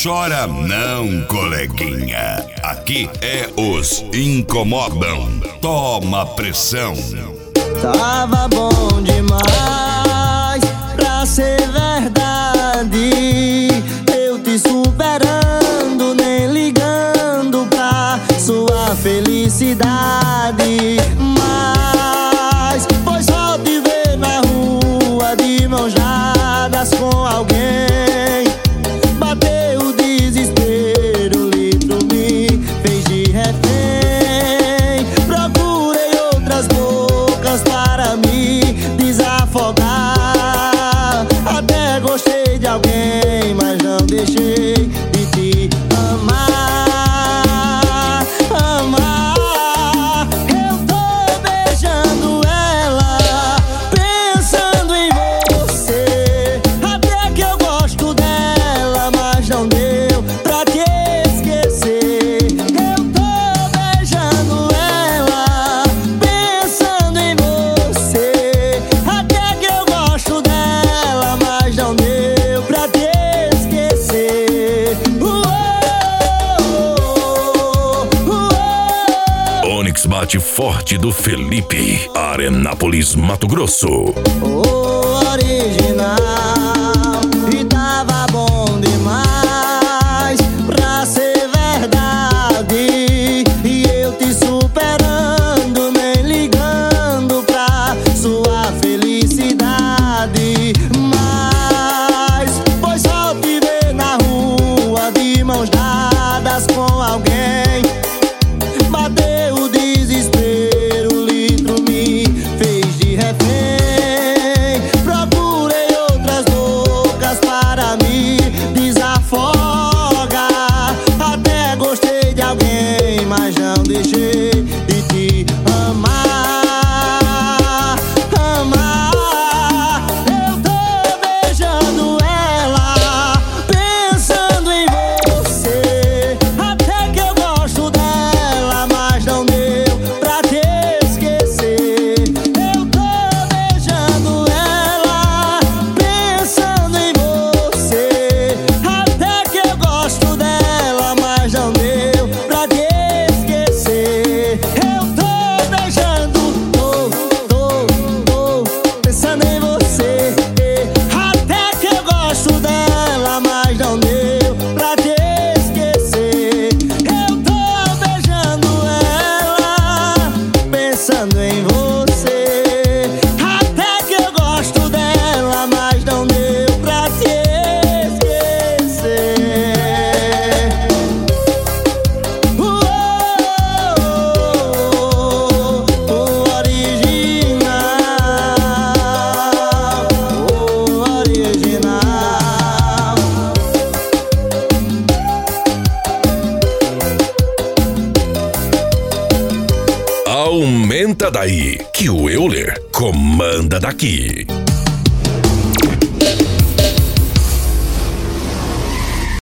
chora não, coleguinha. Aqui é os Incomodam. Toma pressão. Tava bom demais pra ser verdade. Eu te superando, nem ligando pra sua felicidade. Mas foi só te ver na rua de mãos dadas com alguém. Bateu o desespero, o litro me fez de refém. Procurei outras bocas para me desafogar. Até gostei de alguém, mas não deixei de te amar. Amar. Eu tô beijando ela, pensando em você. Até que eu gosto dela, mas não deu pra te esquecer. Eu tô beijando ela, pensando em você. Até que eu gosto dela, mas não deu pra te esquecer. Onix bate forte do Felipe, Arenápolis, Mato Grosso. O original. E tava bom demais pra ser verdade. E eu te superando, nem ligando pra sua felicidade. Mas foi só te ver na rua de mãos dadas com alguém. Bateu o desespero, o litro me fez de refém. Procurei outras bocas para me desafogar. Até gostei de alguém, mas não deixei de te amar. Amar. Eu tô beijando ela, pensando em você. Até que eu gosto dela, mas não deu pra te esquecer. Eu tô beijando ela, pensando em você. Até que eu gosto dela, mas não deu pra te esquecer. Eu tô beijando, pensando em você. Até que eu gosto dela, mas não deu pra te esquecer. Eu tô beijando ela, pensando em você. Até que eu gosto dela, mas não deu pra te esquecer. O original. Aumenta daí, que o Euler comanda daqui.